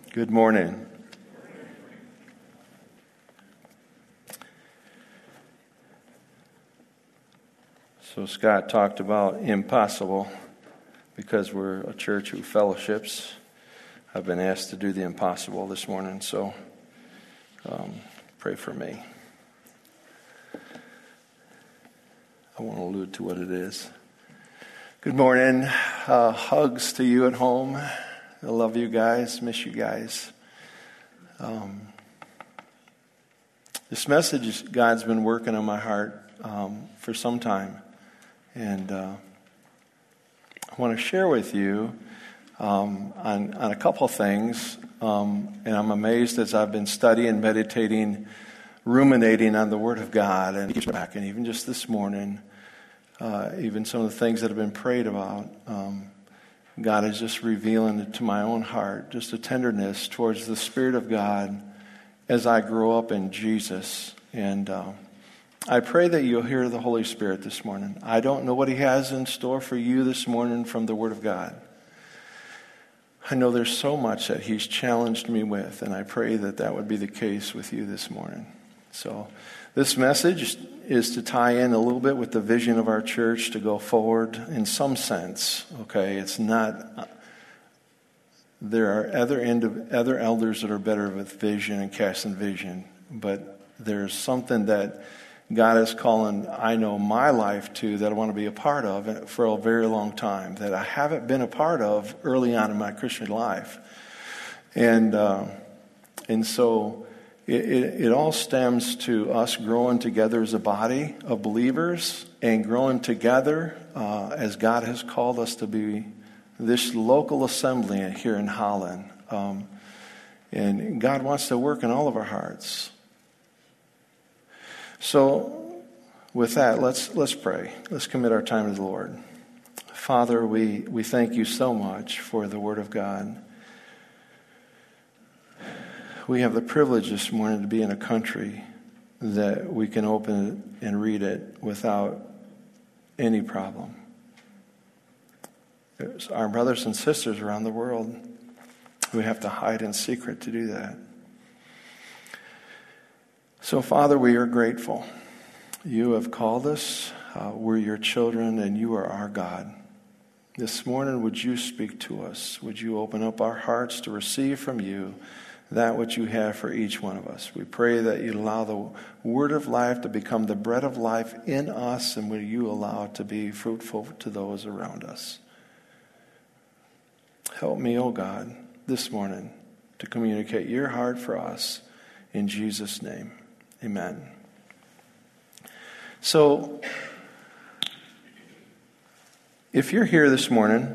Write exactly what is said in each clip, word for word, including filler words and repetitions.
Good morning. So Scott talked about impossible because we're a church who fellowships. I've been asked to do the impossible this morning, so um, pray for me. I won't allude to what it is. Good morning. Uh, hugs to you at home. I love you guys. Miss you guys. Um, this message, God's been working on my heart um, for some time. And uh, I want to share with you um, on, on a couple things. Um, and I'm amazed as I've been studying, meditating, ruminating on the Word of God. And back, and even just this morning, uh, even some of the things that have been prayed about, um, God is just revealing it to my own heart, just a tenderness towards the Spirit of God as I grow up in Jesus. And uh, I pray that you'll hear the Holy Spirit this morning. I don't know what He has in store for you this morning from the Word of God. I know there's so much that He's challenged me with, and I pray that that would be the case with you this morning. So this message is to tie in a little bit with the vision of our church to go forward in some sense. Okay, it's not, there are other end of, other elders that are better with vision and casting vision, but there's something that God is calling, I know, my life to that I want to be a part of for a very long time, that I haven't been a part of early on in my Christian life. And, uh, and so It, it, it all stems to us growing together as a body of believers and growing together uh, as God has called us to be this local assembly here in Holland. Um, and God wants to work in all of our hearts. So with that, let's let's pray. Let's commit our time to the Lord. Father, we, we thank you so much for the Word of God. We have the privilege this morning to be in a country that we can open it and read it without any problem. There's our brothers and sisters around the world who have to hide in secret to do that. So, Father, we are grateful. You have called us. Uh, we're your children, and you are our God. This morning, would you speak to us? Would you open up our hearts to receive from you that which you have for each one of us? We pray that you allow the word of life to become the bread of life in us, and will you allow it to be fruitful to those around us. Help me, O God, this morning to communicate your heart for us. In Jesus' name, amen. So, if you're here this morning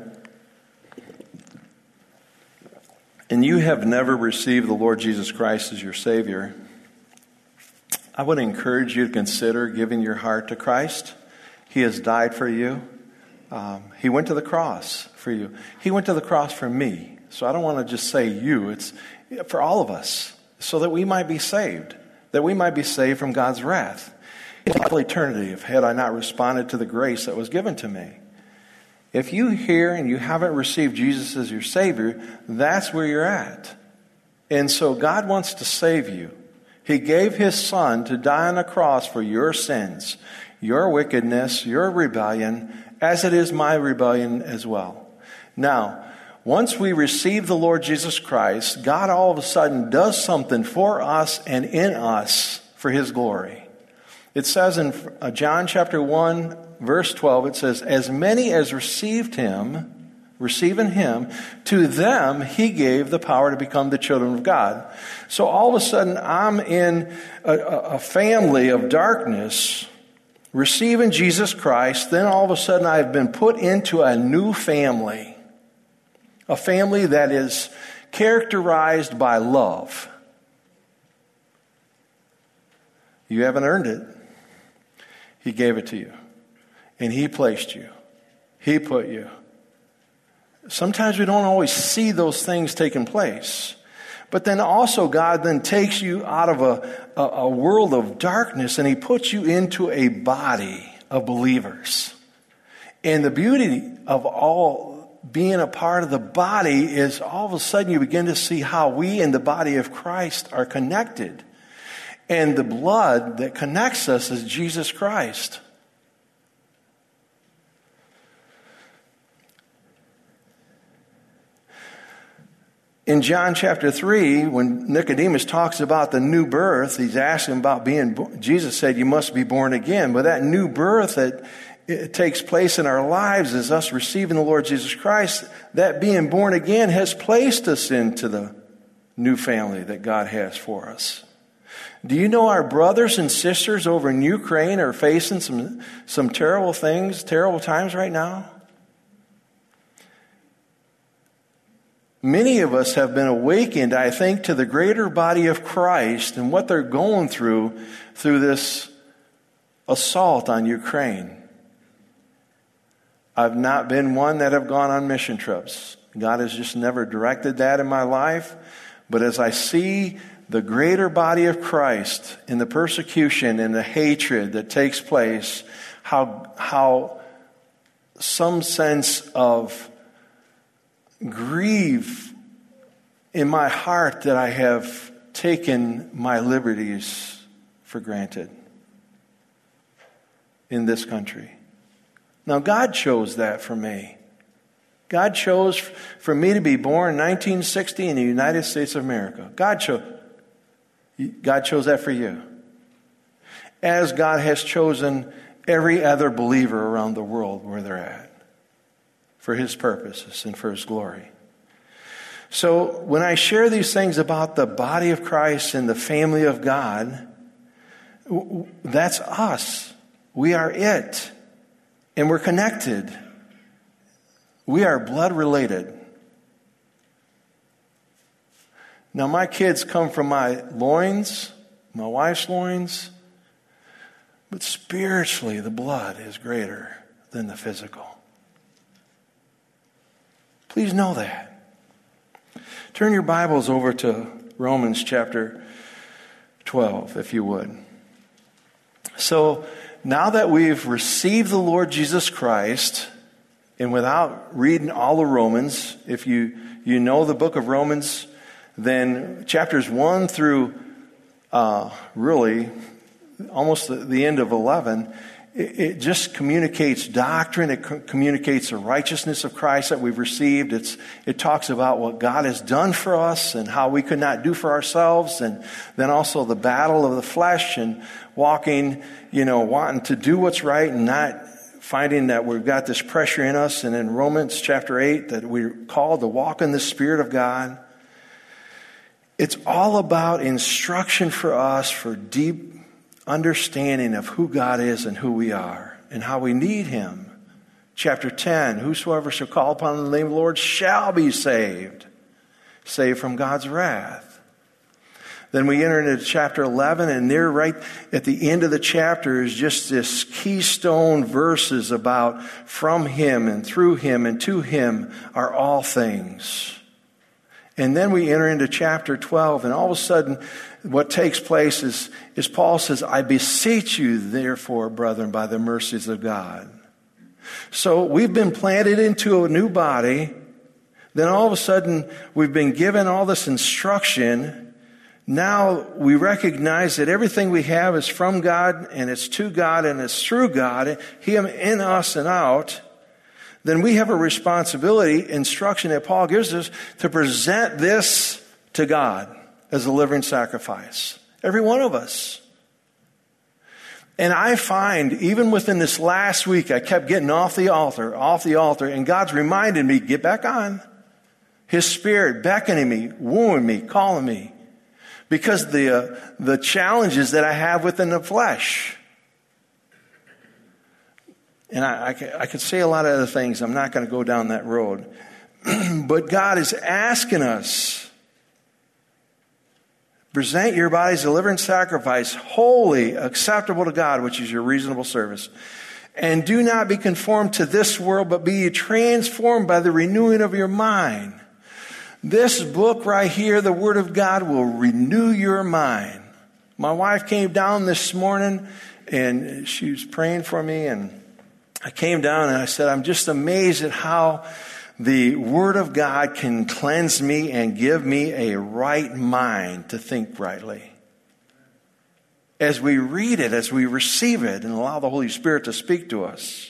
and you have never received the Lord Jesus Christ as your Savior, I would encourage you to consider giving your heart to Christ. He has died for you. Um, he went to the cross for you. He went to the cross for me. So I don't want to just say you. It's for all of us, so that we might be saved, that we might be saved from God's wrath. It's all eternity if had I not responded to the grace that was given to me. If you hear and you haven't received Jesus as your Savior, that's where you're at. And so God wants to save you. He gave His Son to die on the cross for your sins, your wickedness, your rebellion, as it is my rebellion as well. Now, once we receive the Lord Jesus Christ, God all of a sudden does something for us and in us for His glory. It says in John chapter one, verse twelve, it says, as many as received Him, receiving Him, to them He gave the power to become the children of God. So all of a sudden I'm in a, a family of darkness, receiving Jesus Christ. Then all of a sudden I've been put into a new family. A family that is characterized by love. You haven't earned it. He gave it to you. And He placed you. He put you. Sometimes we don't always see those things taking place. But then also God then takes you out of a, a, a world of darkness and He puts you into a body of believers. And the beauty of all being a part of the body is all of a sudden you begin to see how we in the body of Christ are connected. And the blood that connects us is Jesus Christ. In John chapter three, when Nicodemus talks about the new birth, he's asking about being, Jesus said, you must be born again. But that new birth that it takes place in our lives is us receiving the Lord Jesus Christ. That being born again has placed us into the new family that God has for us. Do you know our brothers and sisters over in Ukraine are facing some, some terrible things, terrible times right now? Many of us have been awakened, I think, to the greater body of Christ and what they're going through through this assault on Ukraine. I've not been one that have gone on mission trips. God has just never directed that in my life. But as I see the greater body of Christ in the persecution and the hatred that takes place, how, how some sense of grieve in my heart that I have taken my liberties for granted in this country. Now, God chose that for me. God chose for me to be born in nineteen sixty in the United States of America. God chose, God chose that for you. As God has chosen every other believer around the world where they're at, for His purposes and for His glory. So when I share these things about the body of Christ and the family of God, that's us. We are it. And we're connected. We are blood related. Now my kids come from my loins, my wife's loins, but spiritually the blood is greater than the physical. Please know that. Turn your Bibles over to Romans chapter twelve, if you would. So, now that we've received the Lord Jesus Christ, and without reading all of Romans, if you, you know the book of Romans, then chapters one through uh, really almost the, the end of eleven, it just communicates doctrine. It co- communicates the righteousness of Christ that we've received. It's, it talks about what God has done for us and how we could not do for ourselves. And then also the battle of the flesh and walking, you know, wanting to do what's right and not finding that we've got this pressure in us. And in Romans chapter eight, that we're called to walk in the Spirit of God. It's all about instruction for us for deep understanding of who God is and who we are and how we need Him. Chapter ten, whosoever shall call upon the name of the Lord shall be saved. Saved from God's wrath. Then we enter into chapter eleven, and there right at the end of the chapter is just this keystone verses about from Him and through Him and to Him are all things. And then we enter into chapter twelve, and all of a sudden what takes place is, is Paul says, I beseech you, therefore, brethren, by the mercies of God. So we've been planted into a new body. Then all of a sudden, we've been given all this instruction. Now we recognize that everything we have is from God, and it's to God, and it's through God, Him in us and out. Then we have a responsibility, instruction that Paul gives us, to present this to God as a living sacrifice. Every one of us. And I find, even within this last week, I kept getting off the altar, off the altar, and God's reminded me, get back on. His Spirit beckoning me, wooing me, calling me. Because the, uh, the challenges that I have within the flesh. And I, I, could, I could say a lot of other things. I'm not going to go down that road. But God is asking us, present your bodies a living sacrifice, holy, acceptable to God, which is your reasonable service. And do not be conformed to this world, but be transformed by the renewing of your mind. This book right here, the Word of God, will renew your mind. My wife came down this morning, and she was praying for me, and I came down and I said, I'm just amazed at how the Word of God can cleanse me and give me a right mind to think rightly. As we read it, as we receive it, and allow the Holy Spirit to speak to us,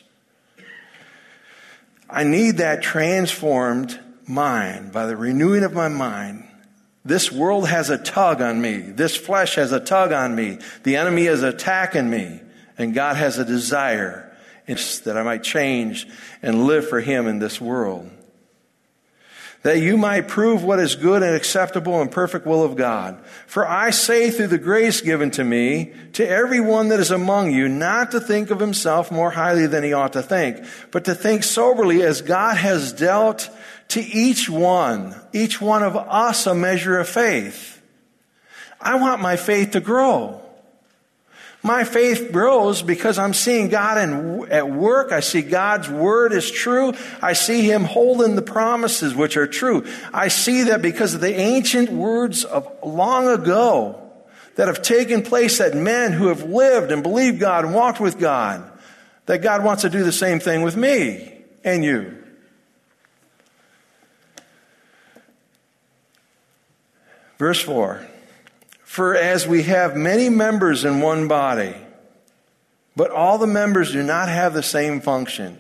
I need that transformed mind by the renewing of my mind. This world has a tug on me. This flesh has a tug on me. The enemy is attacking me. And God has a desire that I might change and live for Him in this world. That you might prove what is good and acceptable and perfect will of God. For I say through the grace given to me, to everyone that is among you, not to think of himself more highly than he ought to think, but to think soberly as God has dealt to each one, each one of us, a measure of faith. I want my faith to grow. My faith grows because I'm seeing God in, at work. I see God's word is true. I see Him holding the promises which are true. I see that because of the ancient words of long ago that have taken place, that men who have lived and believed God and walked with God, that God wants to do the same thing with me and you. Verse four. For as we have many members in one body, but all the members do not have the same function.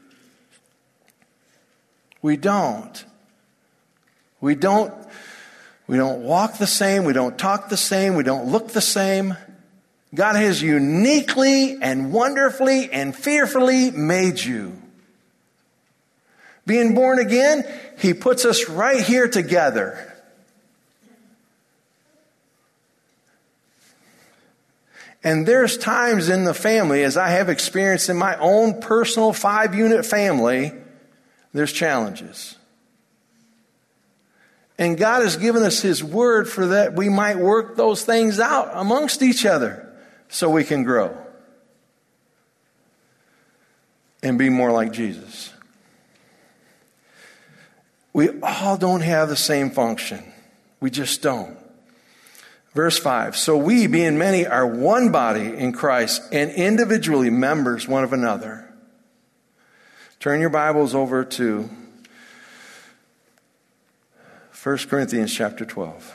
We don't. We don't, we don't walk the same. We don't talk the same. We don't look the same. God has uniquely and wonderfully and fearfully made you. Being born again, He puts us right here together. And there's times in the family, as I have experienced in my own personal five-unit family, there's challenges. And God has given us His word for that we might work those things out amongst each other so we can grow and be more like Jesus. We all don't have the same function. We just don't. Verse five, so we, being many, are one body in Christ and individually members one of another. Turn your Bibles over to First Corinthians chapter twelve.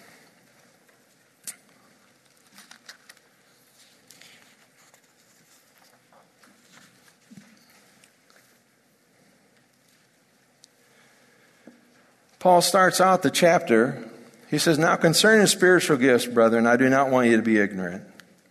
Paul starts out the chapter. He says, now concerning spiritual gifts, brethren, I do not want you to be ignorant.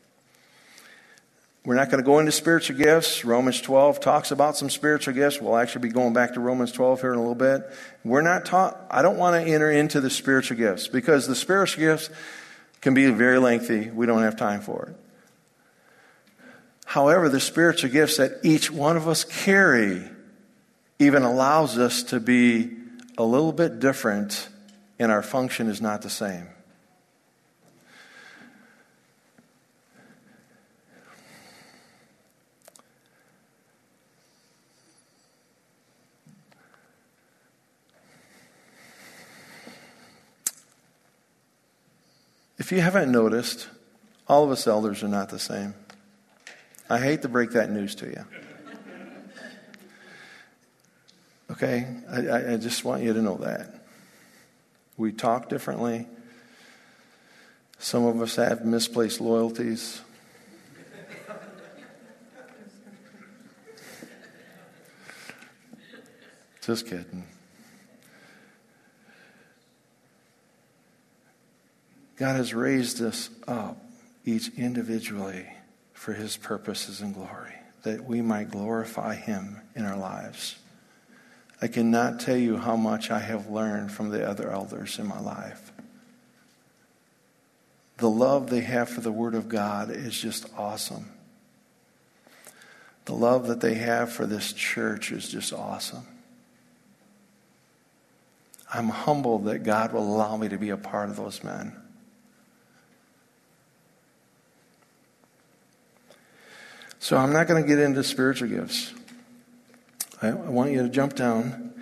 We're not going to go into spiritual gifts. Romans twelve talks about some spiritual gifts. We'll actually be going back to Romans twelve here in a little bit. We're not taught, I don't want to enter into the spiritual gifts because the spiritual gifts can be very lengthy. We don't have time for it. However, the spiritual gifts that each one of us carry even allows us to be a little bit different, and our function is not the same. If you haven't noticed, all of us elders are not the same. I hate to break that news to you. Okay? I, I just want you to know that. We talk differently. Some of us have misplaced loyalties. Just kidding. God has raised us up, each individually, for His purposes and glory, that we might glorify Him in our lives. I cannot tell you how much I have learned from the other elders in my life. The love they have for the Word of God is just awesome. The love that they have for this church is just awesome. I'm humbled that God will allow me to be a part of those men. So I'm not going to get into spiritual gifts. I, I want you to jump down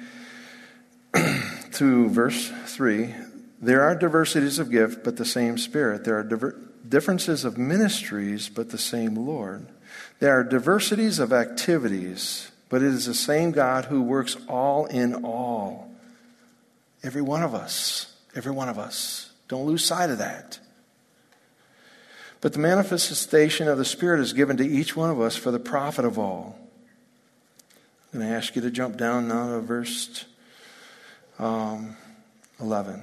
to verse three. There are diversities of gift, but the same Spirit. There are diver- differences of ministries, but the same Lord. There are diversities of activities, but it is the same God who works all in all. Every one of us, every one of us. Don't lose sight of that. But the manifestation of the Spirit is given to each one of us for the profit of all. I'm going to ask you to jump down now to verse um, eleven.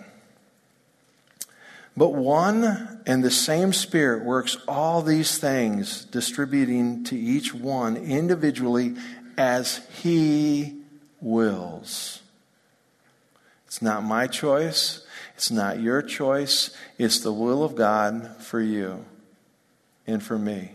But one and the same Spirit works all these things, distributing to each one individually as He wills. It's not my choice. It's not your choice. It's the will of God for you and for me.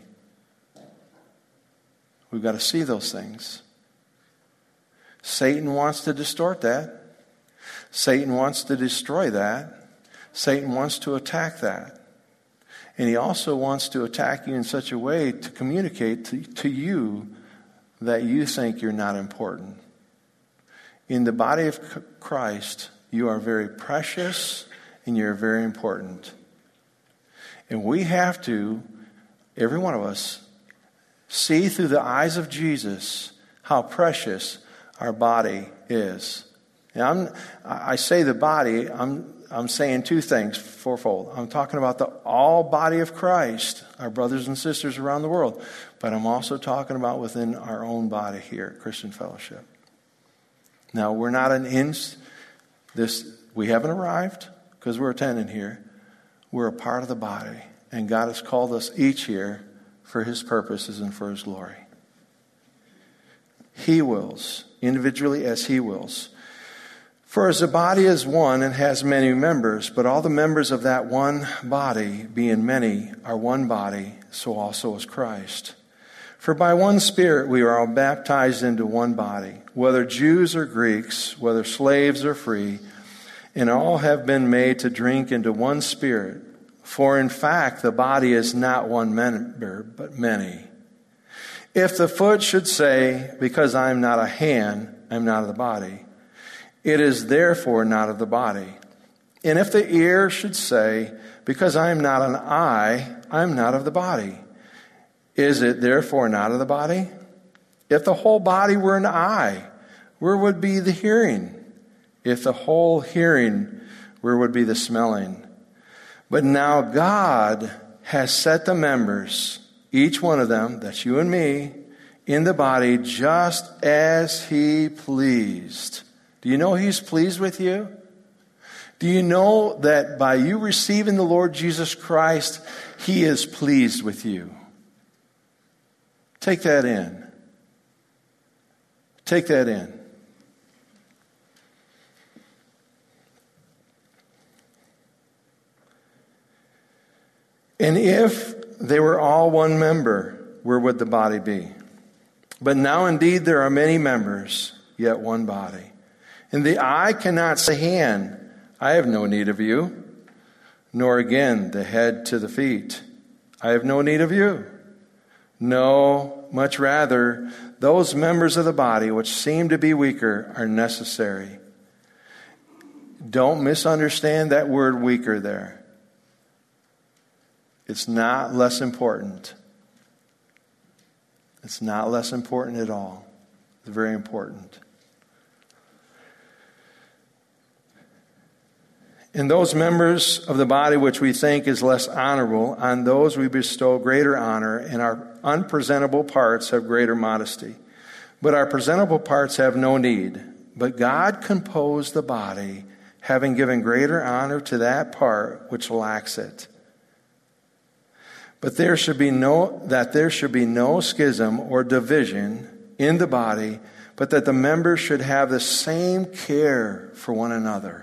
We've got to see those things. Satan wants to distort that. Satan wants to destroy that. Satan wants to attack that. And he also wants to attack you in such a way to communicate to, to you that you think you're not important. In the body of Christ, you are very precious and you're very important. And we have to, every one of us, see through the eyes of Jesus how precious our body is. And I'm, I say the body, I'm, I'm saying two things, fourfold. I'm talking about the all body of Christ, our brothers and sisters around the world. But I'm also talking about within our own body here at Christian Fellowship. Now, we're not an ins. This we haven't arrived because we're attending here. We're a part of the body, and God has called us each here for His purposes and for His glory. He wills, individually as He wills. For as the body is one and has many members, but all the members of that one body, being many, are one body, so also is Christ. For by one Spirit we are all baptized into one body, whether Jews or Greeks, whether slaves or free, and all have been made to drink into one Spirit. For in fact the body is not one member, but many. If the foot should say, because I am not a hand, I am not of the body, it is therefore not of the body. And if the ear should say, because I am not an eye, I am not of the body, is it therefore not of the body? If the whole body were an eye, where would be the hearing? If the whole hearing, where would be the smelling? But now God has set the members, each one of them, that's you and me, in the body just as He pleased. Do you know He's pleased with you? Do you know that by you receiving the Lord Jesus Christ, He is pleased with you? Take that in. Take that in. And if they were all one member, where would the body be? But now indeed there are many members, yet one body. And the eye cannot say hand, I have no need of you, nor again the head to the feet, I have no need of you. No, much rather, those members of the body which seem to be weaker are necessary. Don't misunderstand that word weaker there. It's not less important. It's not less important at all. It's very important. And those members of the body which we think is less honorable, on those we bestow greater honor, and our unpresentable parts have greater modesty. But our presentable parts have no need. But God composed the body, having given greater honor to that part which lacks it. But there should be no that there should be no schism or division in the body, but that the members should have the same care for one another.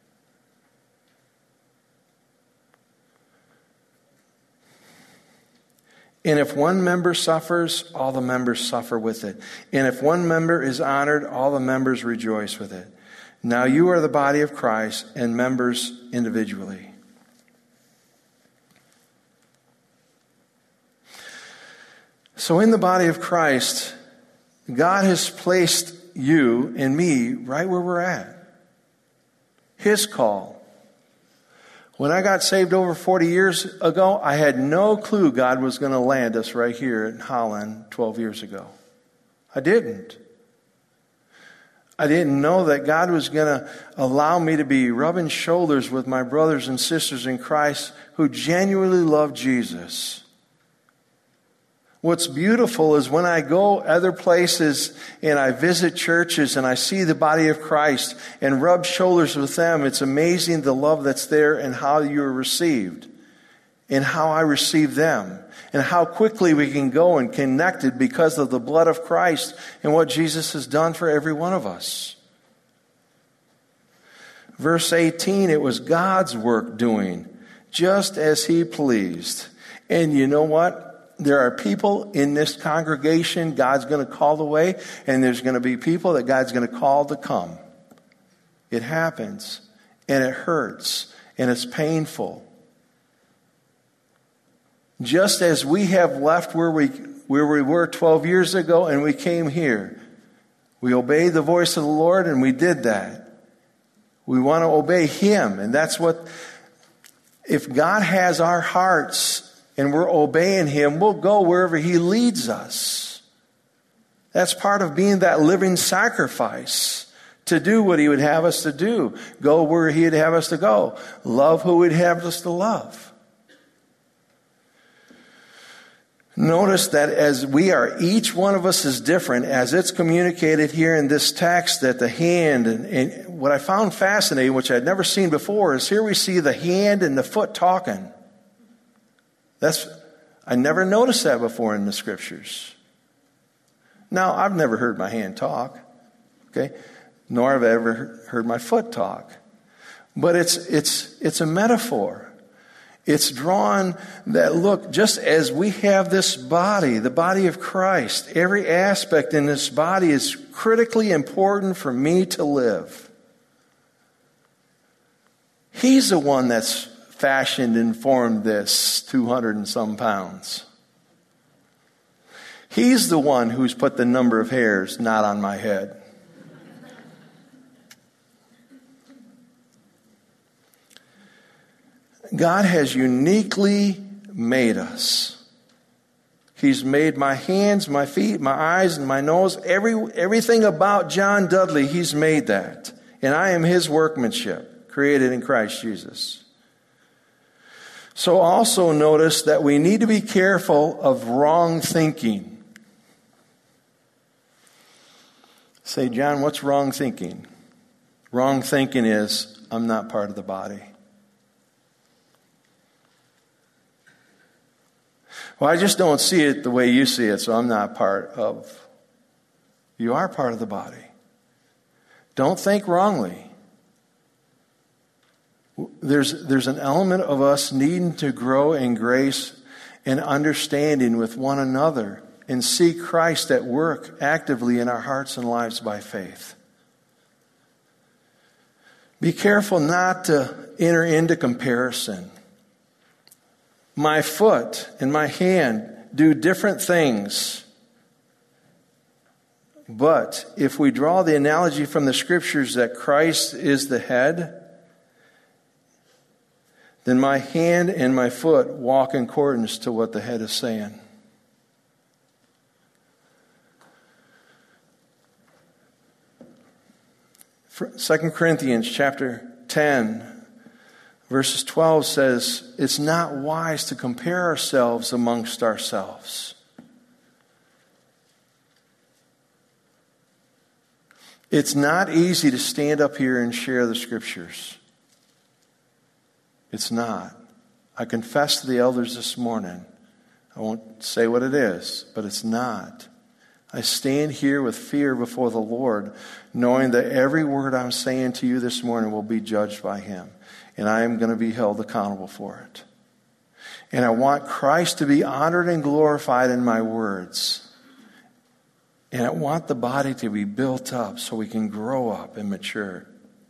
And if one member suffers, all the members suffer with it. And if one member is honored, all the members rejoice with it. Now you are the body of Christ and members individually. So in the body of Christ, God has placed you and me right where we're at. His call. When I got saved over forty years ago, I had no clue God was going to land us right here in Holland twelve years ago. I didn't. I didn't know that God was going to allow me to be rubbing shoulders with my brothers and sisters in Christ who genuinely love Jesus. What's beautiful is when I go other places and I visit churches and I see the body of Christ and rub shoulders with them, it's amazing the love that's there and how you're received and how I receive them and how quickly we can go and connect it because of the blood of Christ and what Jesus has done for every one of us. Verse eighteen, it was God's work doing just as He pleased. And you know what? There are people in this congregation God's going to call away, and there's going to be people that God's going to call to come. It happens, and it hurts, and it's painful. Just as we have left where we where we were twelve years ago and we came here, we obeyed the voice of the Lord, and we did that. We want to obey Him, and that's what, if God has our hearts and we're obeying Him, we'll go wherever He leads us. That's part of being that living sacrifice, to do what He would have us to do. Go where He'd have us to go. Love who He'd have us to love. Notice that as we are, each one of us is different, as it's communicated here in this text, that the hand, and, and what I found fascinating, which I'd never seen before, is here we see the hand and the foot talking. That's, I never noticed that before in the scriptures. Now, I've never heard my hand talk, okay, nor have I ever heard my foot talk. But it's it's it's a metaphor. It's drawn that, look, just as we have this body, the body of Christ, every aspect in this body is critically important for me to live. He's the one that's fashioned and formed this two hundred and some pounds. He's the one who's put the number of hairs not on my head. God has uniquely made us. He's made my hands, my feet, my eyes, and my nose. Every, everything about John Dudley, He's made that. And I am His workmanship, created in Christ Jesus. So also notice that we need to be careful of wrong thinking. Say, John, what's wrong thinking? Wrong thinking is, I'm not part of the body. Well, I just don't see it the way you see it, so I'm not part of. You are part of the body. Don't think wrongly. There's, there's an element of us needing to grow in grace and understanding with one another and see Christ at work actively in our hearts and lives by faith. Be careful not to enter into comparison. My foot and my hand do different things. But if we draw the analogy from the scriptures that Christ is the head, then my hand and my foot walk in accordance to what the head is saying. Second Corinthians chapter ten, verses twelve says, it's not wise to compare ourselves amongst ourselves. It's not easy to stand up here and share the scriptures. It's not. I confessed to the elders this morning. I won't say what it is, but it's not. I stand here with fear before the Lord, knowing that every word I'm saying to you this morning will be judged by Him. And I am going to be held accountable for it. And I want Christ to be honored and glorified in my words. And I want the body to be built up so we can grow up and mature.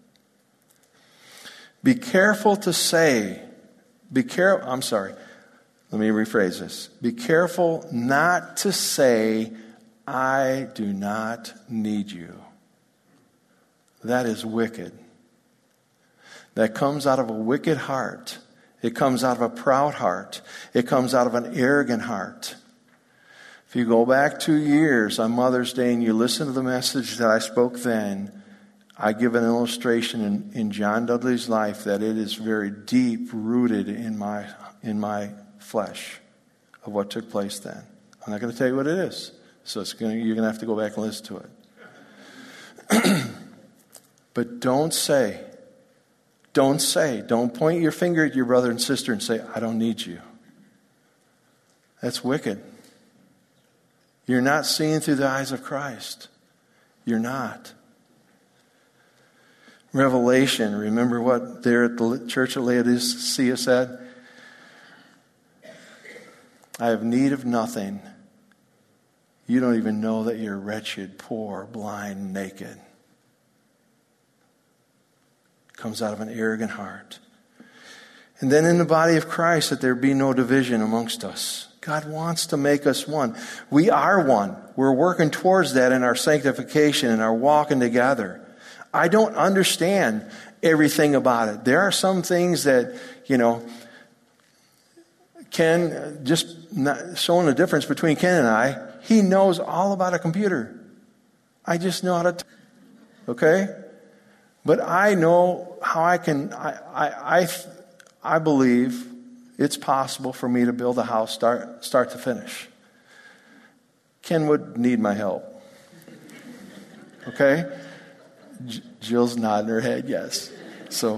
Be careful to say, be careful, I'm sorry, let me rephrase this. Be careful not to say, I do not need you. That is wicked. That comes out of a wicked heart. It comes out of a proud heart. It comes out of an arrogant heart. If you go back two years on Mother's Day and you listen to the message that I spoke then, I give an illustration in, in John Dudley's life that it is very deep rooted in my in my flesh of what took place then. I'm not going to tell you what it is, so it's going to, you're going to have to go back and listen to it. But don't say, don't say, don't point your finger at your brother and sister and say, I don't need you. That's wicked. You're not seeing through the eyes of Christ. You're not. Revelation, remember what there at the church of Laodicea said? I have need of nothing. You don't even know that you're wretched, poor, blind, naked. It comes out of an arrogant heart. And then in the body of Christ, that there be no division amongst us. God wants to make us one. We are one. We're working towards that in our sanctification and our walking together. I don't understand everything about it. There are some things that, you know, Ken, just not showing the difference between Ken and I, he knows all about a computer. I just know how to, t- okay? But I know how I can, I, I, I, I believe it's possible for me to build a house start, start to finish. Ken would need my help. Okay? Jill's nodding her head, yes. So,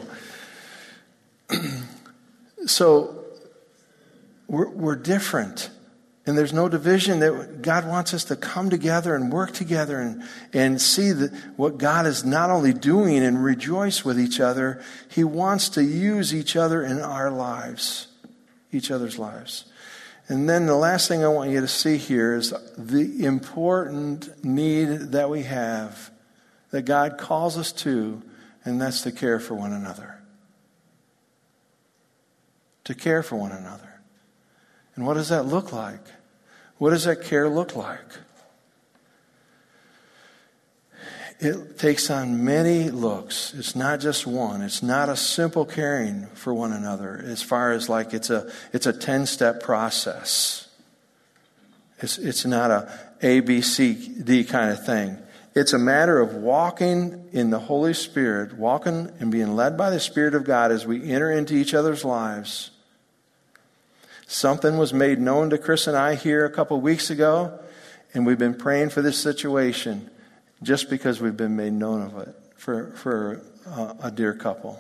so we're, we're different. And there's no division. That God wants us to come together and work together and, and see that what God is not only doing and rejoice with each other, He wants to use each other in our lives, each other's lives. And then the last thing I want you to see here is the important need that we have, that God calls us to, and that's to care for one another. To care for one another. And what does that look like? What does that care look like? It takes on many looks. It's not just one. It's not a simple caring for one another as far as like it's a it's a ten-step process. It's it's not a A, B, C, D kind of thing. It's a matter of walking in the Holy Spirit, walking and being led by the Spirit of God as we enter into each other's lives. Something was made known to Chris and I here a couple weeks ago, and we've been praying for this situation just because we've been made known of it for, for uh, a dear couple.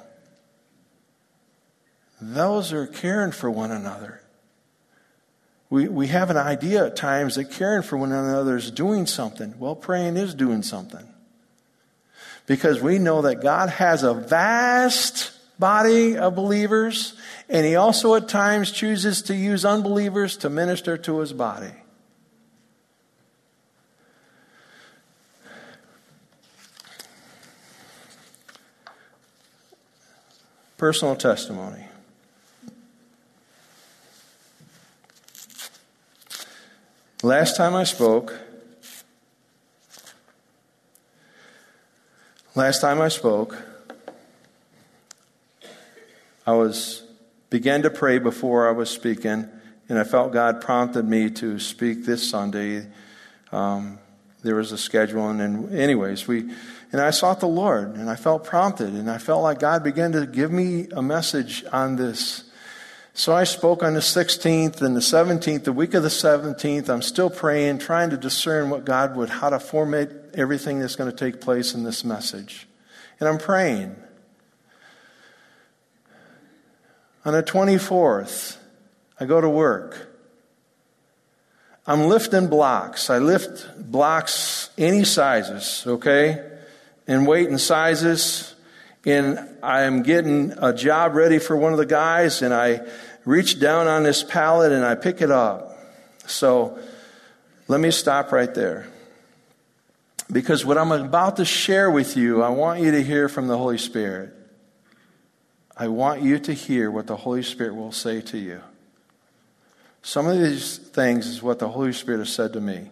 Those are caring for one another. We we have an idea at times that caring for one another is doing something. Well, praying is doing something. Because we know that God has a vast body of believers, and He also at times chooses to use unbelievers to minister to His body. Personal testimony. Last time I spoke, last time I spoke, I was began to pray before I was speaking, and I felt God prompted me to speak this Sunday. Um, there was a schedule, and, and anyways, we and I sought the Lord, and I felt prompted, and I felt like God began to give me a message on this. So I spoke on the sixteenth and the seventeenth, the week of the seventeenth. I'm still praying, trying to discern what God would, how to formate everything that's going to take place in this message. And I'm praying. On the twenty-fourth, I go to work. I'm lifting blocks. I lift blocks any sizes, okay? And weight and sizes. And I'm getting a job ready for one of the guys, and I reach down on this pallet and I pick it up. So let me stop right there. Because what I'm about to share with you, I want you to hear from the Holy Spirit. I want you to hear what the Holy Spirit will say to you. Some of these things is what the Holy Spirit has said to me.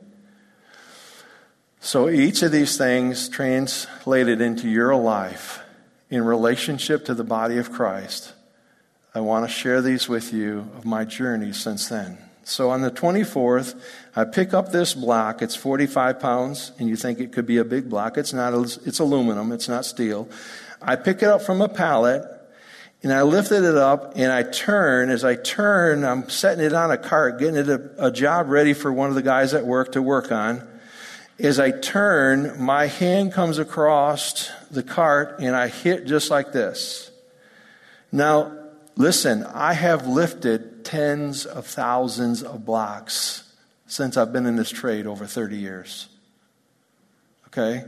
So each of these things translated into your life in relationship to the body of Christ, I want to share these with you of my journey since then. So on the twenty-fourth, I pick up this block. It's forty-five pounds, and you think it could be a big block. It's not. It's aluminum. It's not steel. I pick it up from a pallet, and I lifted it up, and I turn. As I turn, I'm setting it on a cart, getting it a, a job ready for one of the guys at work to work on. As I turn, my hand comes across the cart, and I hit just like this. Now, listen, I have lifted tens of thousands of blocks since I've been in this trade over thirty years. Okay?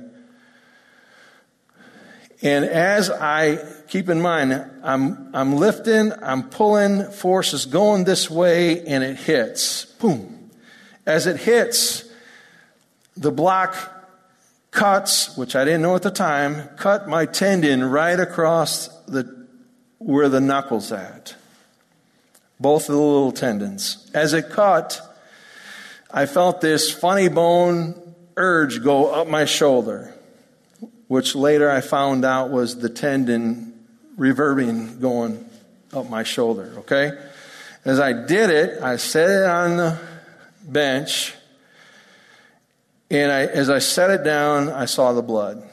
And as I, keep in mind, I'm I'm lifting, I'm pulling, force is going this way, and it hits. Boom. As it hits, the block cuts, which I didn't know at the time, cut my tendon right across the where the knuckle's at. Both of the little tendons. As it cut, I felt this funny bone urge go up my shoulder, which later I found out was the tendon reverbing going up my shoulder, okay? As I did it, I set it on the bench, and I, as I set it down, I saw the blood.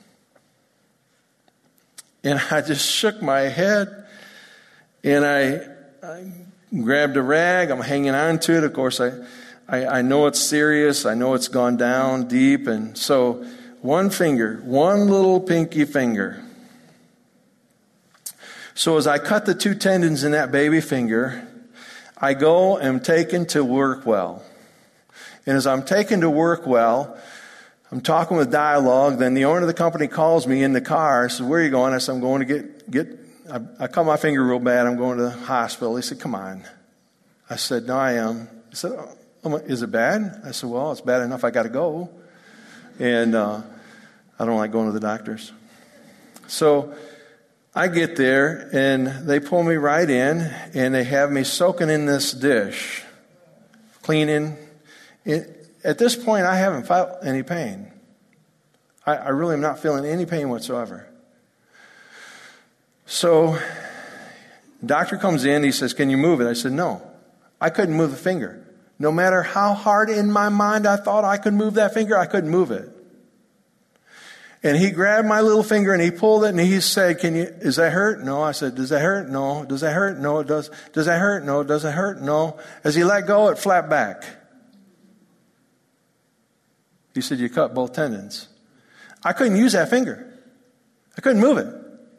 And I just shook my head, and I, I grabbed a rag. I'm hanging on to it. Of course, I, I, I know it's serious. I know it's gone down deep. And so one finger, one little pinky finger. So as I cut the two tendons in that baby finger, I go and am taken to Workwell. And as I'm taken to Workwell, I'm talking with Dialogue. Then the owner of the company calls me in the car. Says, "Where are you going?" I said, "I'm going to get, get I, I cut my finger real bad. I'm going to the hospital." He said, "Come on." I said, "No, I am." He said, "Oh, is it bad?" I said, "Well, it's bad enough I got to go. And uh, I don't like going to the doctors." So I get there, and they pull me right in, and they have me soaking in this dish, cleaning. It, At this point, I haven't felt any pain. I, I really am not feeling any pain whatsoever. So, doctor comes in, he says, "Can you move it?" I said, "No." I couldn't move the finger. No matter how hard in my mind I thought I could move that finger, I couldn't move it. And he grabbed my little finger and he pulled it and he said, "Can you, does that hurt?" No. I said, "Does that hurt?" No. "Does that hurt?" No, it does. "Does that hurt?" No. "Does it hurt?" No. As he let go, it flapped back. He said, "You cut both tendons." I couldn't use that finger. I couldn't move it.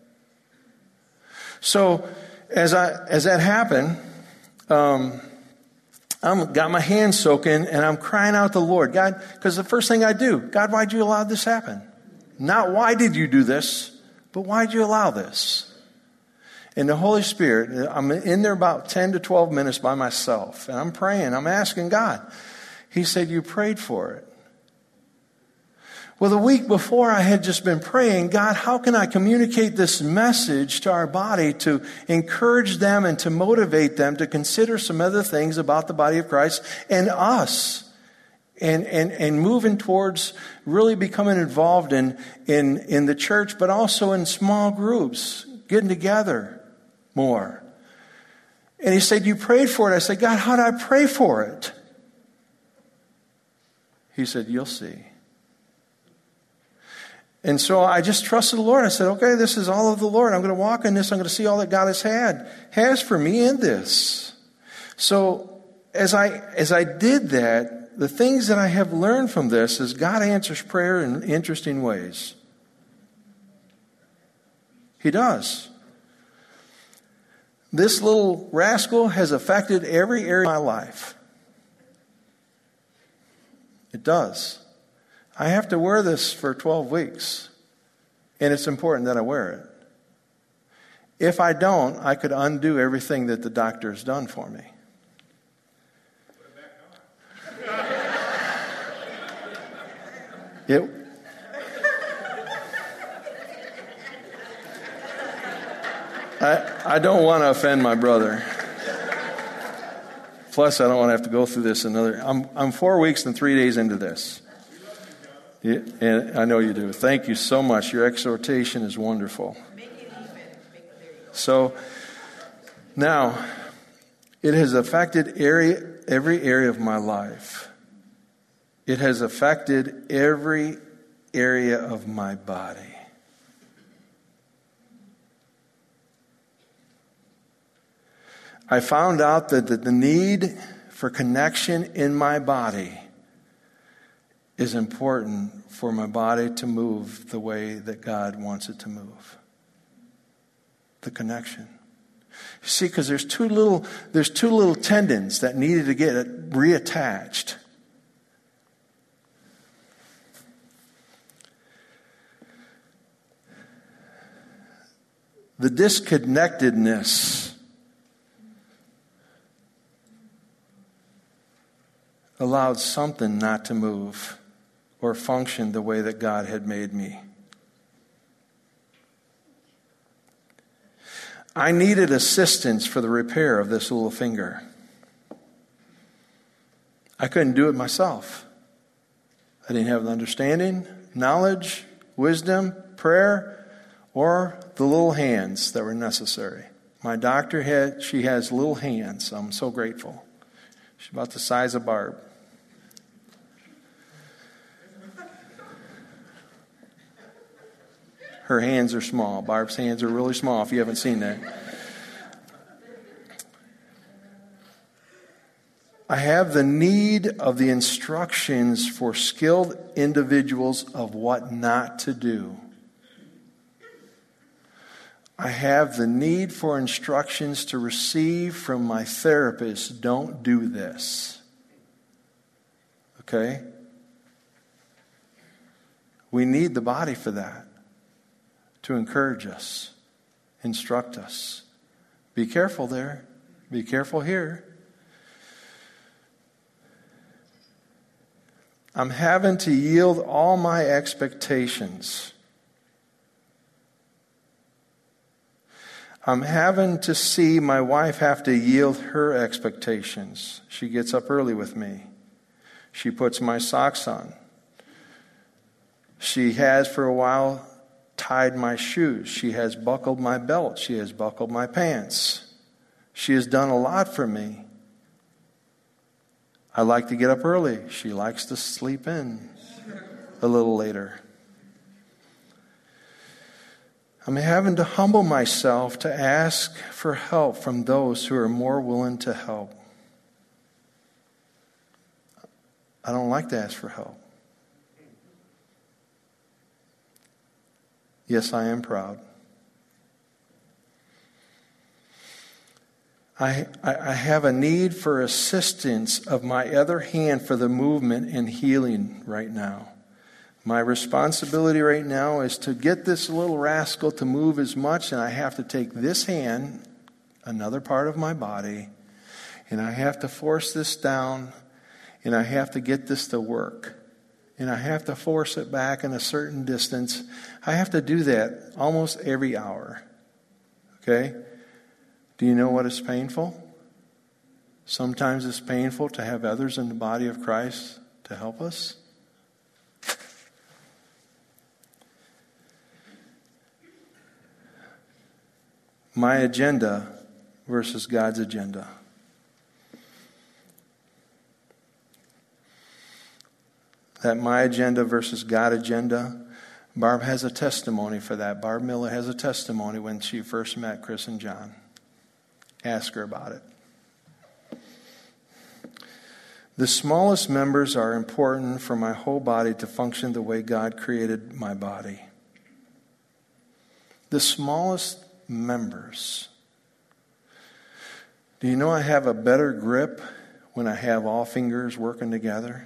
So as I as that happened, um, I'm got my hands soaking and I'm crying out to the Lord, "God," because the first thing I do, "God, why'd you allow this to happen? Not why did you do this, but why'd you allow this?" And the Holy Spirit, I'm in there about ten to twelve minutes by myself, and I'm praying. I'm asking God. He said, "You prayed for it." Well, the week before I had just been praying, "God, how can I communicate this message to our body to encourage them and to motivate them to consider some other things about the body of Christ and us and, and, and moving towards really becoming involved in, in, in the church, but also in small groups, getting together more." And he said, "You prayed for it." I said, "God, how did I pray for it?" He said, "You'll see." And so I just trusted the Lord. I said, "Okay, this is all of the Lord. I'm going to walk in this. I'm going to see all that God has had, has for me in this." So as I as I did that, the things that I have learned from this is God answers prayer in interesting ways. He does. This little rascal has affected every area of my life. It does. I have to wear this for twelve weeks, and it's important that I wear it. If I don't, I could undo everything that the doctor has done for me. It, I, I don't want to offend my brother. Plus, I don't want to have to go through this another. I'm, I'm four weeks and three days into this. Yeah, and I know you do. Thank you so much. Your exhortation is wonderful. So, now, It has affected area, every area of my life. It has affected every area of my body. I found out that the need for connection in my body is important for my body to move the way that God wants it to move. The connection. You see, because there's two little there's two little tendons that needed to get reattached. The disconnectedness allowed something not to move or function the way that God had made me. I needed assistance for the repair of this little finger. I couldn't do it myself. I didn't have the understanding, knowledge, wisdom, prayer, or the little hands that were necessary. My doctor had, she has little hands. I'm so grateful. She's about the size of Barb. Her hands are small. Barb's hands are really small if you haven't seen that. I have the need of the instructions for skilled individuals of what not to do. I have the need for instructions to receive from my therapist. Don't do this. Okay? We need the body for that. To encourage us, instruct us. Be careful there. Be careful here. I'm having to yield all my expectations. I'm having to see my wife have to yield her expectations. She gets up early with me. She puts my socks on. She has for a while tied my shoes. She has buckled my belt. She has buckled my pants. She has done a lot for me. I like to get up early. She likes to sleep in a little later. I'm having to humble myself to ask for help from those who are more willing to help. I don't like to ask for help. Yes, I am proud. I, I, I have a need for assistance of my other hand for the movement and healing right now. My responsibility right now is to get this little rascal to move as much, and I have to take this hand, another part of my body, and I have to force this down, and I have to get this to work. And I have to force it back in a certain distance. I have to do that almost every hour. Okay? Do you know what is painful? Sometimes it's painful to have others in the body of Christ to help us. My agenda versus God's agenda. That my agenda versus God's agenda. Barb has a testimony for that. Barb Miller has a testimony when she first met Chris and John. Ask her about it. The smallest members are important for my whole body to function the way God created my body. The smallest members. Do you know I have a better grip when I have all fingers working together?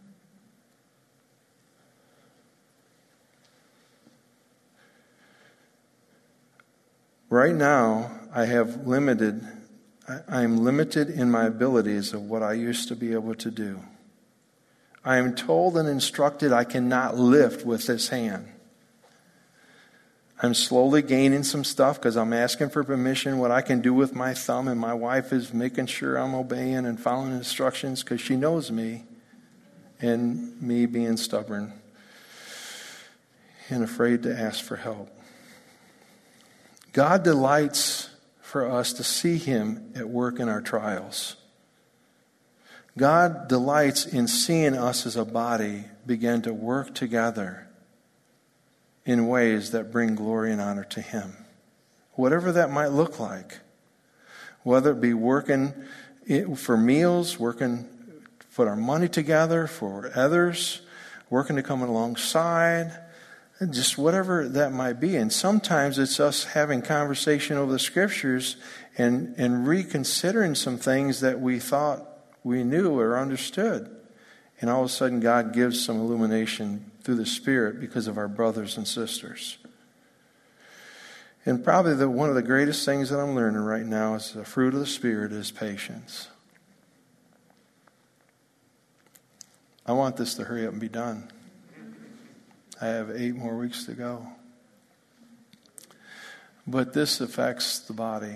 Right now, I have limited, I am limited in my abilities of what I used to be able to do. I am told and instructed I cannot lift with this hand. I'm slowly gaining some stuff because I'm asking for permission what I can do with my thumb, and my wife is making sure I'm obeying and following instructions because she knows me and me being stubborn and afraid to ask for help. God delights for us to see him at work in our trials. God delights in seeing us as a body begin to work together in ways that bring glory and honor to him. Whatever that might look like. Whether it be working for meals, working to put our money together for others, working to come alongside, just whatever that might be. And sometimes it's us having conversation over the scriptures and, and reconsidering some things that we thought we knew or understood. And all of a sudden God gives some illumination through the Spirit because of our brothers and sisters. And probably the, one of the greatest things that I'm learning right now is the fruit of the Spirit is patience. I want this to hurry up and be done. I have eight more weeks to go. But this affects the body.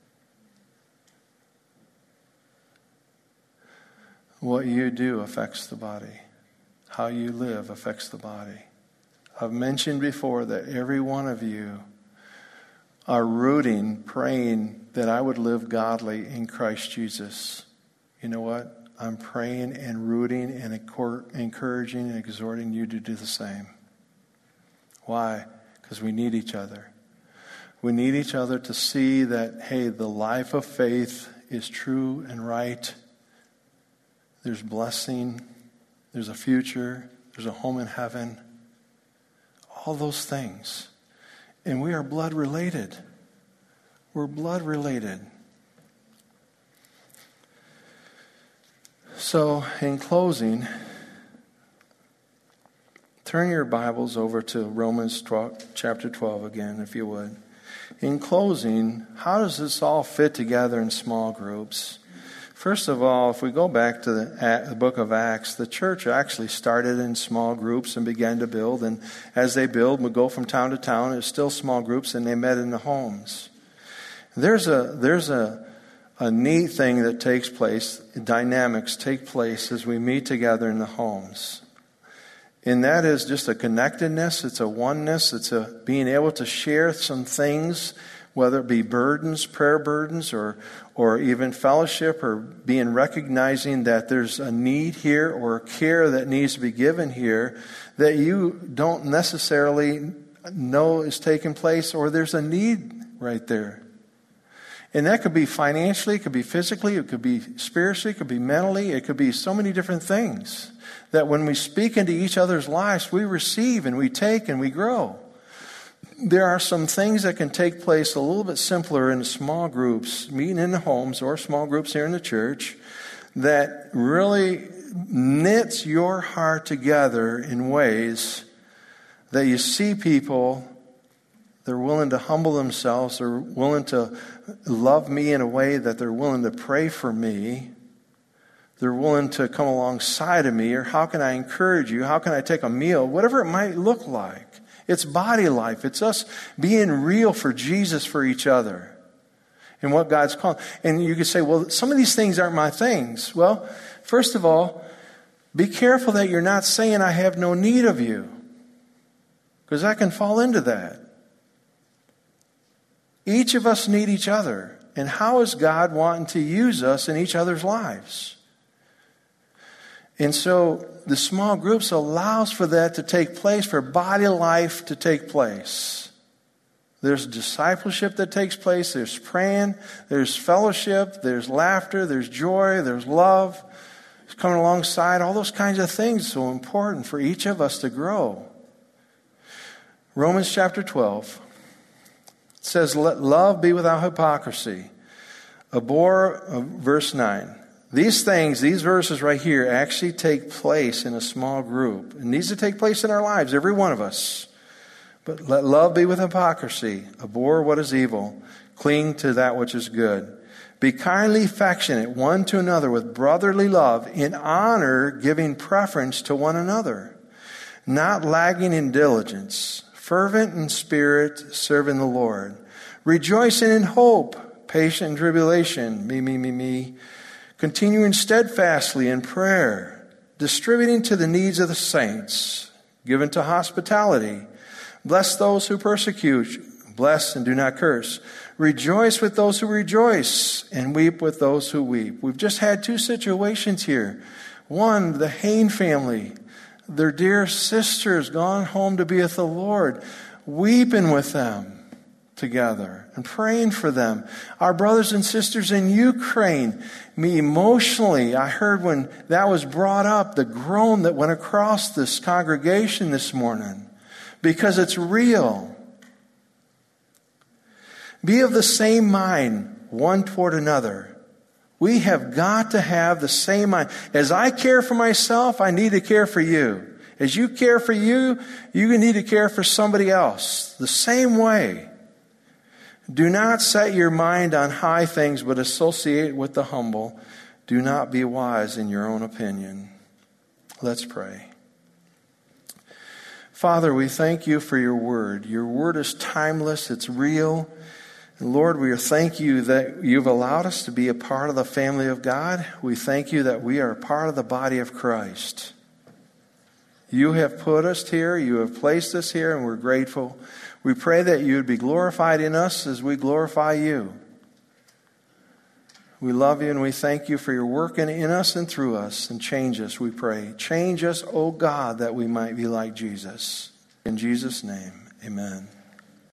What you do affects the body. How you live affects the body. I've mentioned before that every one of you are rooting, praying that I would live godly in Christ Jesus. You know what? I'm praying and rooting and encouraging and exhorting you to do the same. Why? Because we need each other. We need each other to see that, hey, the life of faith is true and right. There's blessing. There's a future. There's a home in heaven. All those things. And we are blood related. We're blood related. So, in closing, turn your Bibles over to Romans twelve, chapter twelve again, if you would. In closing, how does this all fit together in small groups? First of all, if we go back to the, the book of Acts, the church actually started in small groups and began to build. And as they build, would go from town to town. It's still small groups, and they met in the homes. There's a there's a a neat thing that takes place. Dynamics take place as we meet together in the homes. And that is just a connectedness. It's a oneness. It's a being able to share some things, whether it be burdens, prayer burdens, or or even fellowship, or being recognizing that there's a need here or care that needs to be given here that you don't necessarily know is taking place, or there's a need right there. And that could be financially, it could be physically, it could be spiritually, it could be mentally, it could be so many different things. That when we speak into each other's lives, we receive and we take and we grow. There are some things that can take place a little bit simpler in small groups, meeting in the homes or small groups here in the church, that really knits your heart together in ways that you see people, they're willing to humble themselves, they're willing to love me in a way that they're willing to pray for me. They're willing to come alongside of me, or how can I encourage you? How can I take a meal? Whatever it might look like. It's body life. It's us being real for Jesus, for each other. And what God's calling. And you could say, well, some of these things aren't my things. Well, first of all, be careful that you're not saying I have no need of you. Because I can fall into that. Each of us need each other. And how is God wanting to use us in each other's lives? And so the small groups allows for that to take place, for body life to take place. There's discipleship that takes place. There's praying. There's fellowship. There's laughter. There's joy. There's love. There's coming alongside. All those kinds of things so important for each of us to grow. Romans chapter twelve. It says, let love be without hypocrisy. Abhor, uh, verse nine. These things, these verses right here, actually take place in a small group. It needs to take place in our lives, every one of us. But let love be with hypocrisy. Abhor what is evil. Cling to that which is good. Be kindly affectionate one to another with brotherly love, in honor giving preference to one another. Not lagging in diligence. Fervent in spirit, serving the Lord. Rejoicing in hope. Patient in tribulation. Me, me, me, me. Continuing steadfastly in prayer, distributing to the needs of the saints, given to hospitality. Bless those who persecute you. Bless and do not curse. Rejoice with those who rejoice, and weep with those who weep. We've just had two situations here. One, the Hain family, their dear sisters gone home to be with the Lord, weeping with them together and praying for them. Our brothers and sisters in Ukraine, me emotionally, I heard when that was brought up, the groan that went across this congregation this morning, because it's real. Be of the same mind one toward another. We have got to have the same mind. As I care for myself, I need to care for you. As you care for you, you need to care for somebody else. The same way. Do not set your mind on high things, but associate with the humble. Do not be wise in your own opinion. Let's pray. Father, we thank you for your word. Your word is timeless. It's real. And Lord, we thank you that you've allowed us to be a part of the family of God. We thank you that we are a part of the body of Christ. You have put us here. You have placed us here, and we're grateful. We pray that you would be glorified in us as we glorify you. We love you and we thank you for your working in us and through us. And change us, we pray. Change us, O God, that we might be like Jesus. In Jesus' name, amen.